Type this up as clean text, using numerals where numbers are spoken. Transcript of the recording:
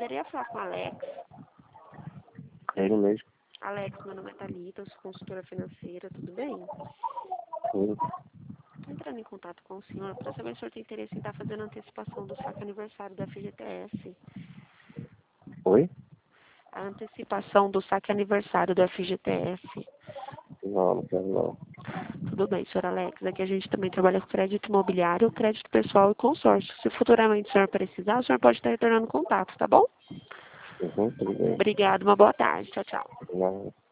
poderia falar com o Alex? É ele mesmo. Alex, meu nome é Thalita, eu sou consultora financeira, tudo bem? Sim. Estou entrando em contato com o senhor para saber se o senhor tem interesse em estar fazendo a antecipação do saque aniversário da FGTS. Oi? A antecipação do saque aniversário da FGTS. Não, não quero não. Tudo bem, senhor Alex. Aqui a gente também trabalha com crédito imobiliário, crédito pessoal e consórcio. Se futuramente o senhor precisar, o senhor pode estar retornando contato, tá bom? Tudo bem. Obrigado, uma boa tarde. Tchau, tchau. Não.